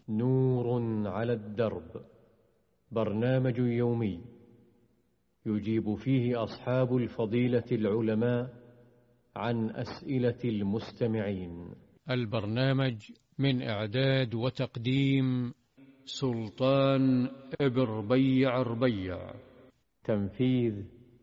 نور على الدرب، برنامج يومي يجيب فيه أصحاب الفضيلة العلماء عن أسئلة المستمعين. البرنامج من إعداد وتقديم سلطان ابن ربيع، تنفيذ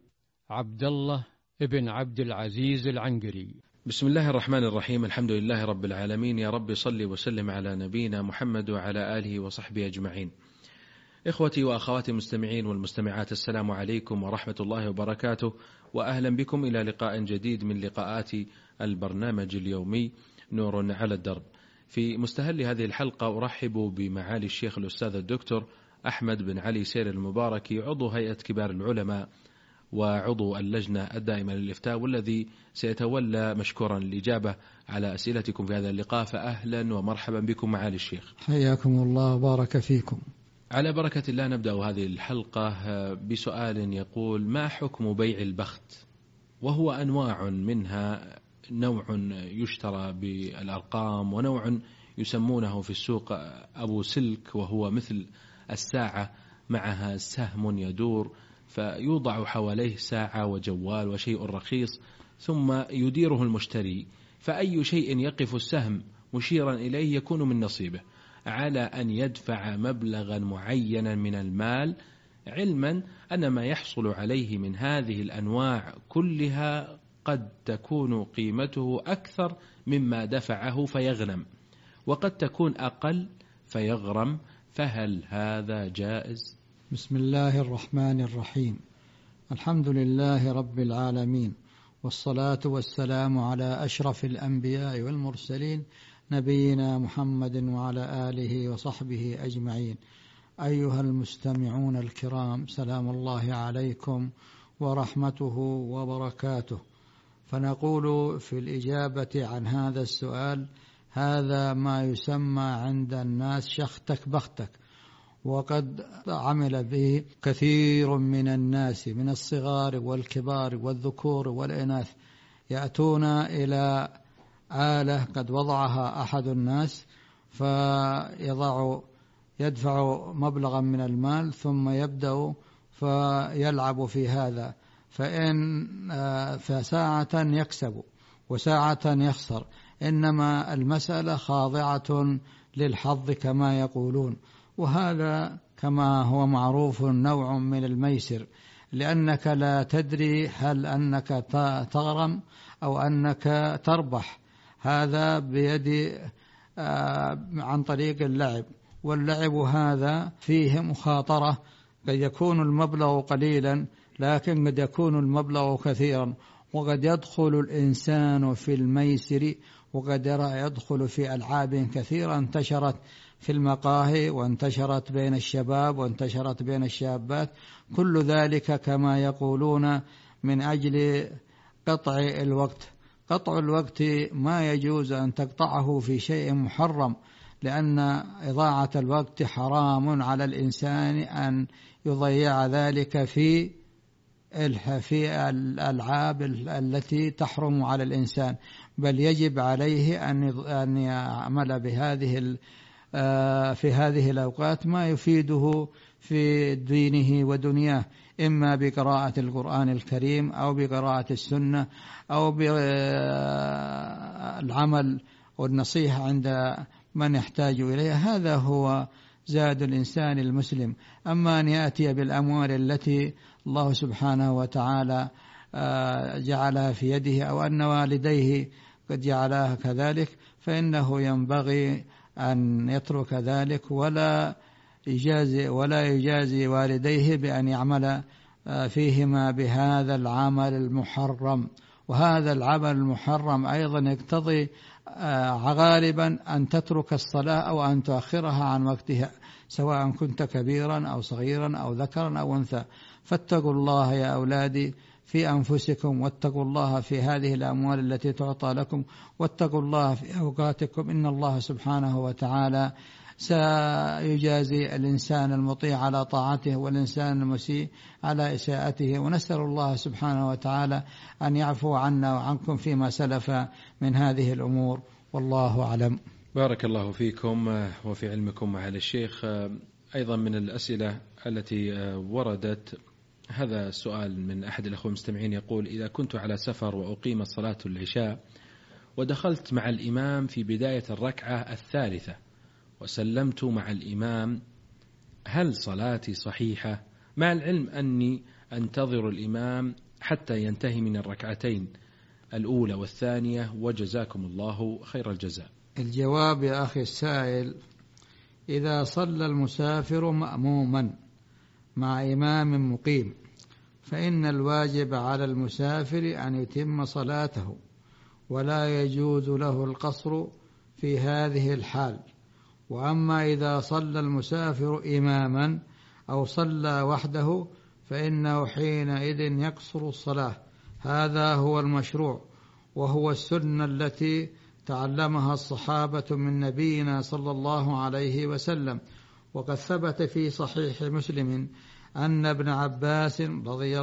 عبد الله ابن عبد العزيز العنقري. بسم الله الرحمن الرحيم. الحمد لله رب العالمين. يا رب صل وسلم على نبينا محمد وعلى آله وصحبه أجمعين. إخوتي وأخواتي المستمعين والمستمعات، السلام عليكم ورحمة الله وبركاته، وأهلا بكم إلى لقاء جديد من لقاءات البرنامج اليومي نور على الدرب. في مستهل هذه الحلقة أرحب بمعالي الشيخ الأستاذ الدكتور أحمد بن علي سير المباركي، عضو هيئة كبار العلماء وعضو اللجنة الدائمة للإفتاء، والذي سيتولى مشكورا الإجابة على أسئلتكم في هذا اللقاء. فأهلا ومرحبا بكم معالي الشيخ. حياكم الله وبارك فيكم. على بركة الله نبدأ هذه الحلقة بسؤال يقول: ما حكم بيع البخت؟ وهو أنواع منها نوع يشترى بالأرقام، ونوع يسمونه في السوق أبو سلك، وهو مثل الساعة معها سهم يدور فيوضع حواليه ساعة وجوال وشيء رخيص ثم يديره المشتري، فأي شيء يقف السهم مشيرا إليه يكون من نصيبه، على أن يدفع مبلغا معينا من المال، علما أن ما يحصل عليه من هذه الأنواع كلها قد تكون قيمته أكثر مما دفعه فيغنم، وقد تكون أقل فيغرم، فهل هذا جائز؟ بسم الله الرحمن الرحيم. الحمد لله رب العالمين، والصلاة والسلام على أشرف الأنبياء والمرسلين، نبينا محمد وعلى آله وصحبه أجمعين. أيها المستمعون الكرام، سلام الله عليكم ورحمته وبركاته. فنقول في الإجابة عن هذا السؤال: هذا ما يسمى عند الناس شختك بختك، وقد عمل به كثير من الناس من الصغار والكبار والذكور والإناث، يأتون إلى آلة قد وضعها أحد الناس يدفع مبلغا من المال ثم يبدأ فيلعب في هذا، فساعة يكسب وساعة يخسر، إنما المسألة خاضعة للحظ كما يقولون، وهذا كما هو معروف نوع من الميسر، لأنك لا تدري هل أنك تغرم أو أنك تربح، هذا بيد عن طريق اللعب، واللعب هذا فيه مخاطرة، قد يكون المبلغ قليلا لكن قد يكون المبلغ كثيرا، وقد يدخل الإنسان في الميسر وقد يدخل في ألعاب كثيرة انتشرت في المقاهي وانتشرت بين الشباب وانتشرت بين الشابات، كل ذلك كما يقولون من أجل قطع الوقت. قطع الوقت ما يجوز أن تقطعه في شيء محرم، لأن إضاعة الوقت حرام على الإنسان أن يضيع ذلك في الألعاب التي تحرم على الإنسان، بل يجب عليه أن يعمل في هذه الأوقات ما يفيده في دينه ودنياه، إما بقراءة القرآن الكريم أو بقراءة السنة أو بالعمل والنصيحة عند من يحتاج إليها. هذا هو زاد الإنسان المسلم. أما أن يأتي بالأموال التي الله سبحانه وتعالى جعلها في يده أو أن والديه قد جعلها كذلك، فإنه ينبغي أن يترك ذلك ولا يجازي والديه بأن يعمل فيهما بهذا العمل المحرم. وهذا العمل المحرم أيضا يقتضي غالبا أن تترك الصلاة أو أن تؤخرها عن وقتها، سواء كنت كبيرا أو صغيرا أو ذكرا أو أنثى. فاتقوا الله يا أولادي في أنفسكم، واتقوا الله في هذه الأموال التي تعطى لكم، واتقوا الله في أوقاتكم، إن الله سبحانه وتعالى سيجازي الإنسان المطيع على طاعته والإنسان المسيء على إساءته. ونسأل الله سبحانه وتعالى أن يعفو عنا وعنكم فيما سلف من هذه الأمور، والله أعلم. بارك الله فيكم وفي علمكم معالي الشيخ. أيضا من الأسئلة التي وردت هذا السؤال من أحد الأخوة المستمعين، يقول: إذا كنت على سفر وأقيم صلاة العشاء ودخلت مع الإمام في بداية الركعة الثالثة وسلمت مع الإمام، هل صلاتي صحيحة؟ مع العلم أني أنتظر الإمام حتى ينتهي من الركعتين الأولى والثانية، وجزاكم الله خير الجزاء. الجواب يا أخي السائل: إذا صلى المسافر مأموما مع إمام مقيم فإن الواجب على المسافر أن يتم صلاته، ولا يجوز له القصر في هذه الحال. وأما إذا صلى المسافر إماما أو صلى وحده فإنه حينئذ يقصر الصلاة. هذا هو المشروع، وهو السنة التي تعلمها الصحابة من نبينا صلى الله عليه وسلم. وقد ثبت في صحيح مسلم أن ابن عباس رضي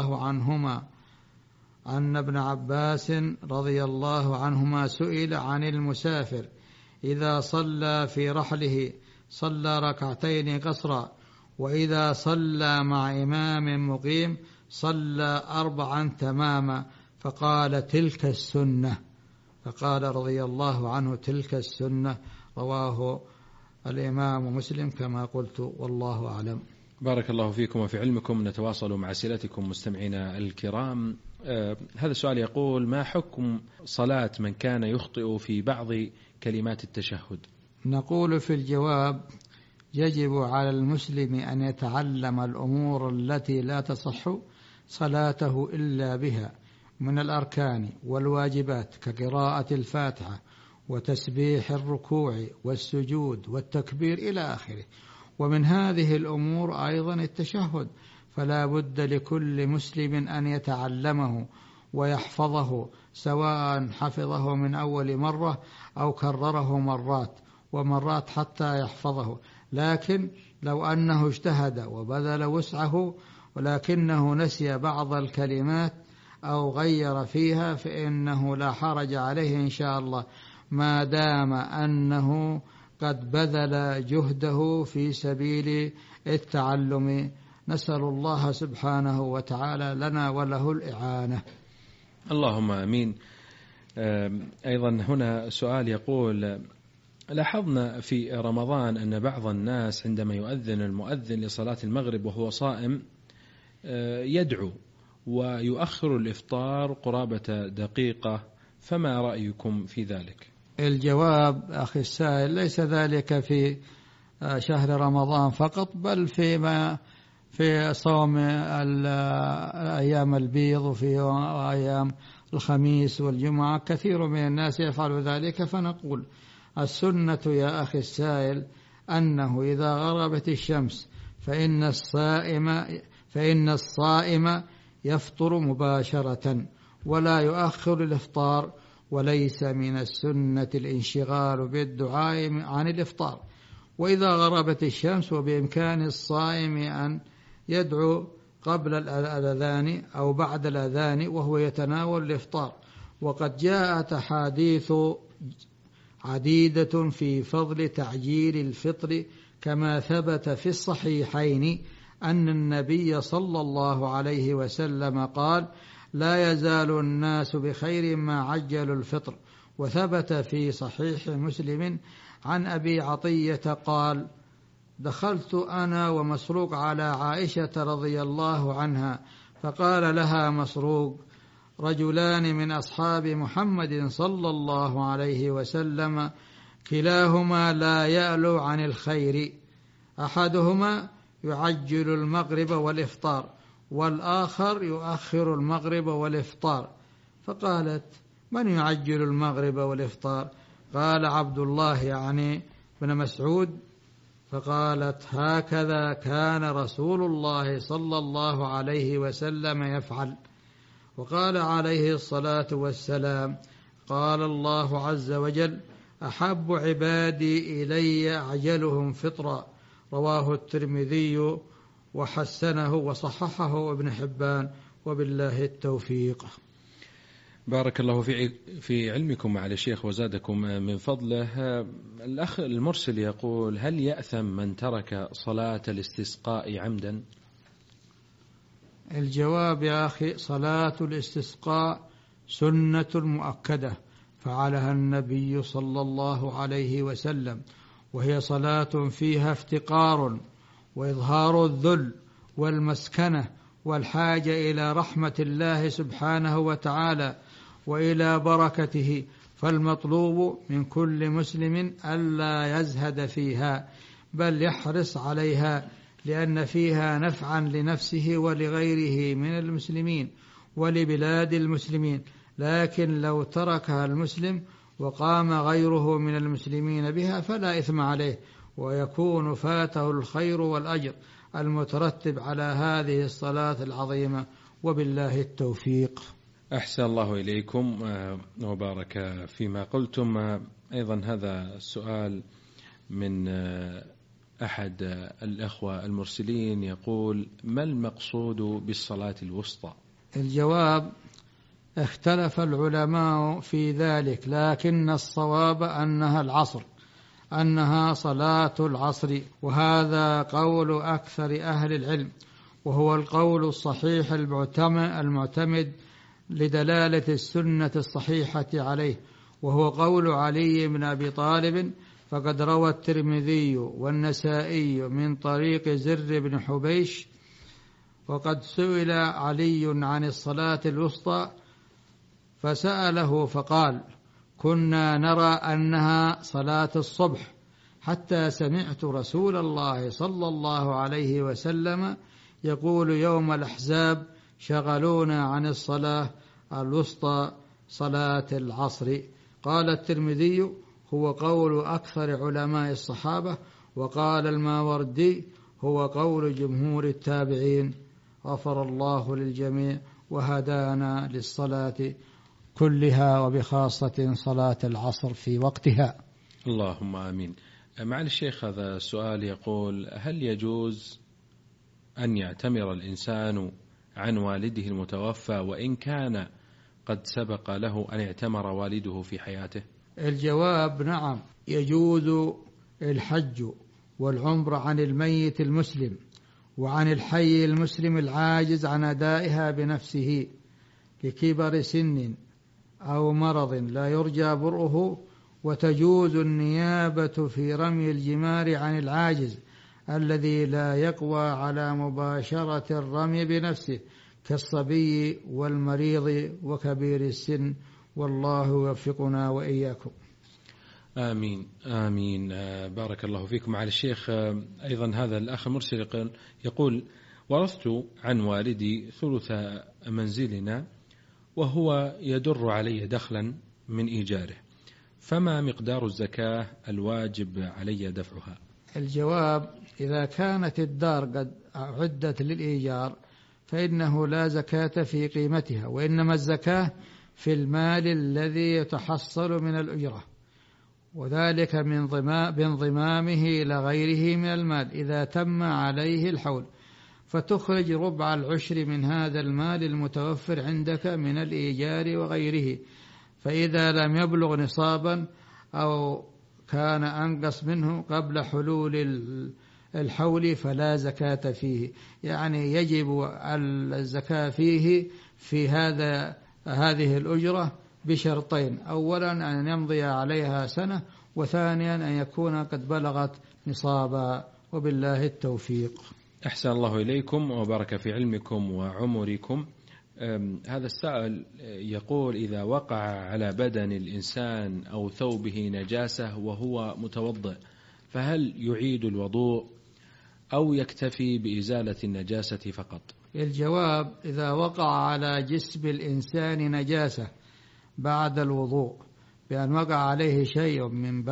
الله عنهما سئل عن المسافر إذا صلى في رحله صلى ركعتين قصرا، وإذا صلى مع إمام مقيم صلى 4 تماما، فقال: تلك السنة. فقال رضي الله عنه: تلك السنة. رواه الإمام مسلم كما قلت، والله أعلم. بارك الله فيكم وفي علمكم. نتواصل مع أسئلتكم مستمعينا الكرام. هذا السؤال يقول: ما حكم صلاة من كان يخطئ في بعض كلمات التشهد؟ نقول في الجواب: يجب على المسلم أن يتعلم الأمور التي لا تصح صلاته إلا بها من الأركان والواجبات، كقراءة الفاتحة وتسبيح الركوع والسجود والتكبير إلى آخره. ومن هذه الأمور أيضا التشهد، فلا بد لكل مسلم أن يتعلمه ويحفظه، سواء حفظه من أول مرة أو كرره مرات ومرات حتى يحفظه. لكن لو أنه اجتهد وبذل وسعه ولكنه نسي بعض الكلمات أو غير فيها فإنه لا حرج عليه إن شاء الله، ما دام أنه قد بذل جهده في سبيل التعلم. نسأل الله سبحانه وتعالى لنا وله الإعانة. اللهم آمين. أيضا هنا سؤال يقول: لاحظنا في رمضان أن بعض الناس عندما يؤذن المؤذن لصلاة المغرب وهو صائم يدعو ويؤخر الإفطار قرابة دقيقة، فما رأيكم في ذلك؟ الجواب أخي السائل: ليس ذلك في شهر رمضان فقط، بل في صوم أيام البيض وفي أيام الخميس والجمعة كثير من الناس يفعل ذلك. فنقول: السنة يا أخي السائل أنه إذا غربت الشمس فإن الصائم يفطر مباشرة ولا يؤخر الإفطار، وليس من السنة الانشغال بالدعاء عن الإفطار. وإذا غربت الشمس وبإمكان الصائم أن يدعو قبل الأذان أو بعد الأذان وهو يتناول الإفطار. وقد جاءت أحاديث عديدة في فضل تعجيل الفطر، كما ثبت في الصحيحين أن النبي صلى الله عليه وسلم قال: لا يزال الناس بخير ما عجلوا الفطر. وثبت في صحيح مسلم عن أبي عطية قال: دخلت أنا ومسروق على عائشة رضي الله عنها، فقال لها مسروق: رجلان من أصحاب محمد صلى الله عليه وسلم كلاهما لا يألو عن الخير، أحدهما يعجل المغرب والإفطار والآخر يؤخر المغرب والإفطار. فقالت: من يعجل المغرب والإفطار؟ قال: عبد الله يعني بن مسعود. فقالت: هكذا كان رسول الله صلى الله عليه وسلم يفعل. وقال عليه الصلاة والسلام: قال الله عز وجل: أحب عبادي إلي أعجلهم فطرا. رواه الترمذي وحسنه وصححه ابن حبان، وبالله التوفيق. بارك الله في علمكم مع الشيخ وزادكم من فضله. الأخ المرسل يقول: هل يأثم من ترك صلاة الاستسقاء عمدا؟ الجواب يا أخي: صلاة الاستسقاء سنة مؤكدة فعلها النبي صلى الله عليه وسلم، وهي صلاة فيها افتقار وإظهار الذل والمسكنة والحاجة إلى رحمة الله سبحانه وتعالى وإلى بركته، فالمطلوب من كل مسلم ألا يزهد فيها بل يحرص عليها، لأن فيها نفعا لنفسه ولغيره من المسلمين ولبلاد المسلمين. لكن لو تركها المسلم وقام غيره من المسلمين بها فلا إثم عليه، ويكون فاته الخير والأجر المترتب على هذه الصلاة العظيمة، وبالله التوفيق. أحسن الله إليكم وبارك فيما قلتم. أيضا هذا السؤال من أحد الأخوة المرسلين يقول: ما المقصود بالصلاة الوسطى؟ الجواب: اختلف العلماء في ذلك، لكن الصواب أنها العصر، أنها صلاة العصر، وهذا قول أكثر أهل العلم، وهو القول الصحيح المعتمد لدلالة السنة الصحيحة عليه، وهو قول علي بن أبي طالب، فقد روى الترمذي والنسائي من طريق زر بن حبيش. وقد سئل علي عن الصلاة الوسطى فسأله فقال: كنا نرى أنها صلاة الصبح، حتى سمعت رسول الله صلى الله عليه وسلم يقول يوم الأحزاب: شغلونا عن الصلاة الوسطى صلاة العصر. قال الترمذي: هو قول أكثر علماء الصحابة. وقال الماوردي: هو قول جمهور التابعين. غفر الله للجميع وهدانا للصلاة كلها، وبخاصة صلاة العصر في وقتها. اللهم آمين. معالي الشيخ، هذا السؤال يقول: هل يجوز أن يعتمر الإنسان عن والده المتوفى وإن كان قد سبق له أن اعتمر والده في حياته؟ الجواب: نعم، يجوز الحج والعمر عن الميت المسلم وعن الحي المسلم العاجز عن أدائها بنفسه لكبر سن أو مرض لا يرجى برؤه، وتجوز النيابة في رمي الجمار عن العاجز الذي لا يقوى على مباشرة الرمي بنفسه كالصبي والمريض وكبير السن، والله يوفقنا وإياكم. آمين آمين. بارك الله فيكم. معالي الشيخ، أيضا هذا الأخ المرسل يقول: ورثت عن والدي ثلث منزلنا وهو يدر علي دخلا من إيجاره، فما مقدار الزكاة الواجب علي دفعها؟ الجواب: إذا كانت الدار قد أعدت للإيجار فإنه لا زكاة في قيمتها، وإنما الزكاة في المال الذي يتحصل من الأجرة، وذلك بانضمامه إلى غيره من المال إذا تم عليه الحول، فتخرج ربع العشر من هذا المال المتوفر عندك من الإيجار وغيره. فإذا لم يبلغ نصابا أو كان أنقص منه قبل حلول الحول فلا زكاة فيه، يعني يجب الزكاة فيه في هذه الأجرة بشرطين: أولا أن يمضي عليها سنة، وثانيا أن يكون قد بلغت نصابا، وبالله التوفيق. أحسن الله إليكم وبارك في علمكم وعمركم. هذا السائل يقول: إذا وقع على بدن الإنسان أو ثوبه نجاسة وهو متوضئ، فهل يعيد الوضوء أو يكتفي بإزالة النجاسة فقط؟ الجواب: إذا وقع على جسم الإنسان نجاسة بعد الوضوء بأن وقع عليه شيء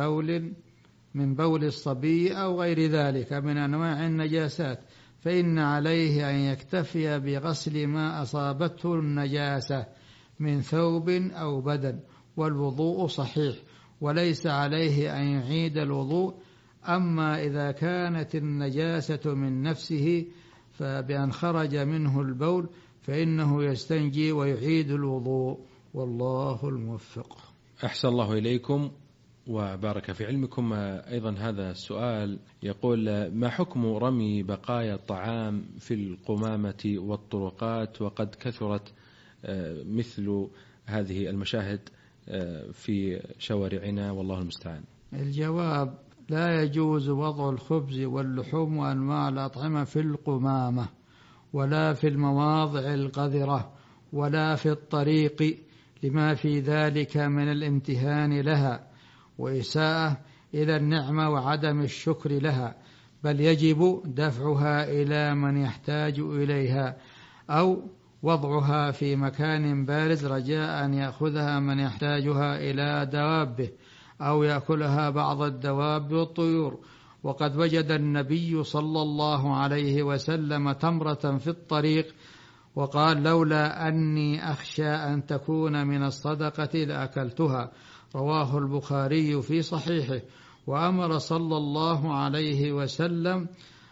من بول الصبي أو غير ذلك من أنواع النجاسات، فإن عليه أن يكتفي بغسل ما أصابته النجاسة من ثوب أو بدن، والوضوء صحيح وليس عليه أن يعيد الوضوء. أما إذا كانت النجاسة من نفسه فبأن خرج منه البول فإنه يستنجي ويعيد الوضوء، والله الموفق. أحسن الله إليكم وبارك في علمكم. أيضا هذا السؤال يقول: ما حكم رمي بقايا الطعام في القمامة والطرقات وقد كثرت مثل هذه المشاهد في شوارعنا والله المستعان؟ الجواب: لا يجوز وضع الخبز واللحوم وأنواع الأطعمة في القمامة ولا في المواضع القذرة ولا في الطريق، لما في ذلك من الامتهان لها وإساءة إلى النعمة وعدم الشكر لها، بل يجب دفعها إلى من يحتاج إليها أو وضعها في مكان بارز رجاء أن يأخذها من يحتاجها إلى دوابه أو يأكلها بعض الدواب والطيور. وقد وجد النبي صلى الله عليه وسلم تمرة في الطريق وقال: لولا أني أخشى أن تكون من الصدقة لأكلتها. رواه البخاري في صحيحه. وأمر صلى الله عليه وسلم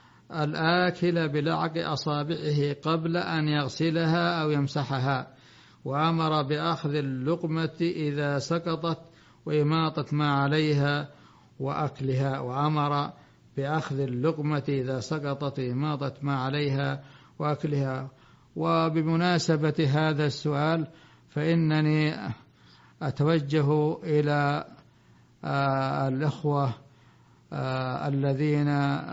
الآكل بلعق أصابعه قبل أن يغسلها أو يمسحها، وأمر بأخذ اللقمة إذا سقطت وإماطة ما عليها وأكلها، وأمر بأخذ اللقمة إذا سقطت وإماطة ما عليها وأكلها. وبمناسبة هذا السؤال فإنني أتوجه إلى الأخوة الذين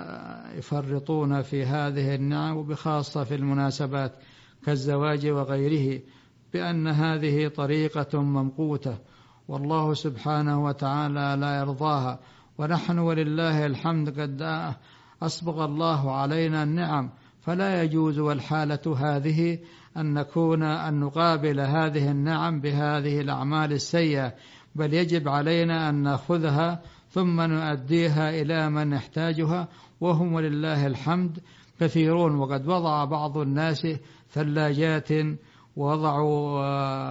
يفرطون في هذه النعم وبخاصة في المناسبات كالزواج وغيره، بأن هذه طريقة ممقوتة والله سبحانه وتعالى لا يرضاها، ونحن ولله الحمد قد أسبغ الله علينا النعم، فلا يجوز والحالة هذه أن نقابل هذه النعم بهذه الأعمال السيئة، بل يجب علينا أن نأخذها ثم نؤديها إلى من يحتاجها، وهم ولله الحمد كثيرون. وقد وضع بعض الناس ثلاجات ووضعوا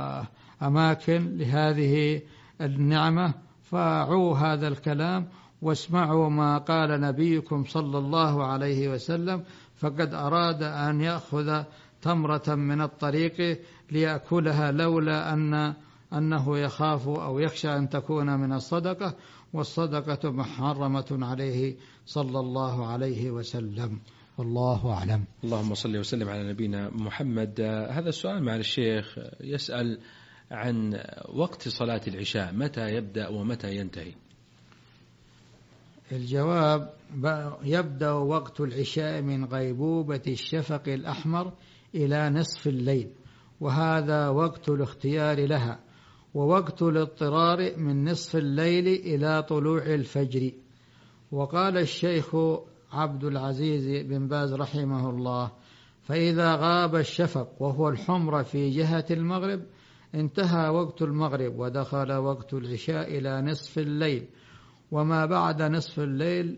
أماكن لهذه النعمة، فاعوا هذا الكلام واسمعوا ما قال نبيكم صلى الله عليه وسلم، فقد أراد أن يأخذ تمرة من الطريق ليأكلها لولا أنه يخاف أو يخشى أن تكون من الصدقة، والصدقة محرمة عليه صلى الله عليه وسلم، والله أعلم. اللهم صل وسلم على نبينا محمد. هذا السؤال مع الشيخ يسأل عن وقت صلاة العشاء، متى يبدأ ومتى ينتهي؟ الجواب: يبدأ وقت العشاء من غيبوبة الشفق الأحمر إلى نصف الليل، وهذا وقت الاختيار لها، ووقت الاضطرار من نصف الليل إلى طلوع الفجر. وقال الشيخ عبد العزيز بن باز رحمه الله: فإذا غاب الشفق وهو الحمر في جهة المغرب انتهى وقت المغرب ودخل وقت العشاء إلى نصف الليل، وما بعد نصف الليل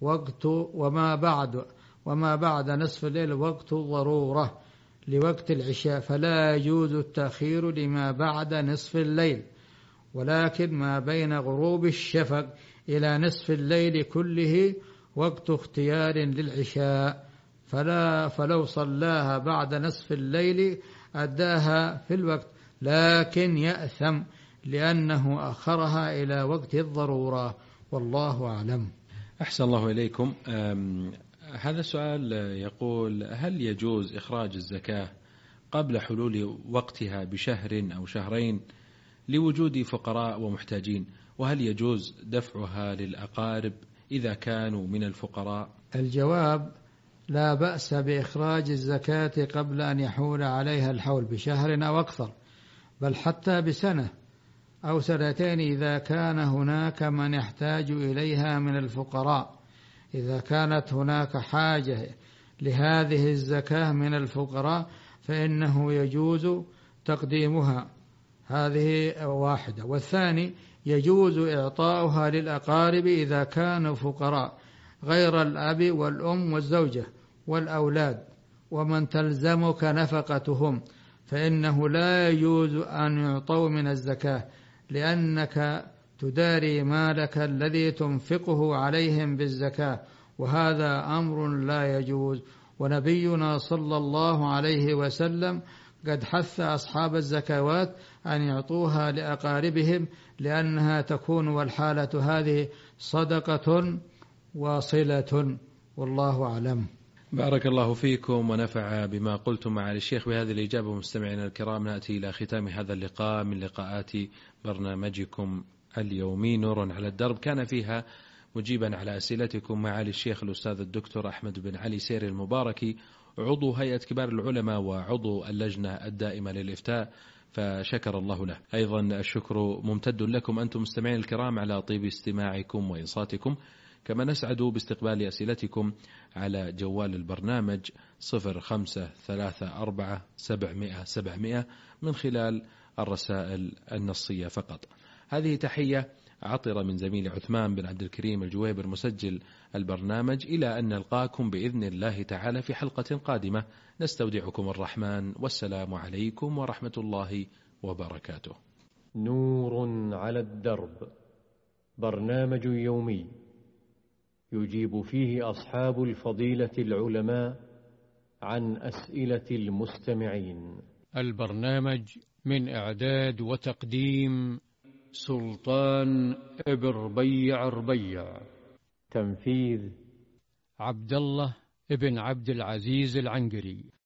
وما بعد نصف الليل وقت ضرورة لوقت العشاء، فلا يجوز التأخير لما بعد نصف الليل، ولكن ما بين غروب الشفق إلى نصف الليل كله وقت اختيار للعشاء، فلو صلاها بعد نصف الليل أداها في الوقت، لكن يأثم لأنه أخرها إلى وقت الضرورة، والله أعلم. أحسن الله إليكم. هذا السؤال يقول: هل يجوز إخراج الزكاة قبل حلول وقتها بشهر أو شهرين لوجود فقراء ومحتاجين؟ وهل يجوز دفعها للأقارب إذا كانوا من الفقراء؟ الجواب: لا بأس بإخراج الزكاة قبل أن يحول عليها الحول بشهر أو أكثر، بل حتى بسنة أو سنتين إذا كان هناك من يحتاج إليها من الفقراء. إذا كانت هناك حاجة لهذه الزكاة من الفقراء فإنه يجوز تقديمها، هذه واحدة. والثاني: يجوز إعطاؤها للأقارب إذا كانوا فقراء غير الأب والأم والزوجة والأولاد ومن تلزمك نفقتهم، فإنه لا يجوز أن يعطوا من الزكاة، لأنك تداري مالك الذي تنفقه عليهم بالزكاة، وهذا أمر لا يجوز. ونبينا صلى الله عليه وسلم قد حث أصحاب الزكوات أن يعطوها لأقاربهم لأنها تكون والحالة هذه صدقة وصلة، والله أعلم. بارك الله فيكم ونفع بما قلتم معالي الشيخ. بهذه الإجابة مستمعينا الكرام نأتي إلى ختام هذا اللقاء من لقاءات برنامجكم اليومي نور على الدرب، كان فيها مجيبا على أسئلتكم معالي الشيخ الأستاذ الدكتور أحمد بن علي سيري المباركي، عضو هيئة كبار العلماء وعضو اللجنة الدائمة للإفتاء، فشكر الله له. أيضا الشكر ممتد لكم أنتم مستمعين الكرام على طيب استماعكم وإنصاتكم، كما نسعد باستقبال أسئلتكم على جوال البرنامج 0534 من خلال الرسائل النصية فقط. هذه تحية عطرة من زميل عثمان بن عبد الكريم الجويبر مسجل البرنامج، إلى أن نلقاكم بإذن الله تعالى في حلقة قادمة. نستودعكم الرحمن، والسلام عليكم ورحمة الله وبركاته. نور على الدرب، برنامج يومي يجيب فيه أصحاب الفضيلة العلماء عن أسئلة المستمعين. البرنامج من إعداد وتقديم سلطان ابن ربيع، تنفيذ عبد الله ابن عبد العزيز العنقري.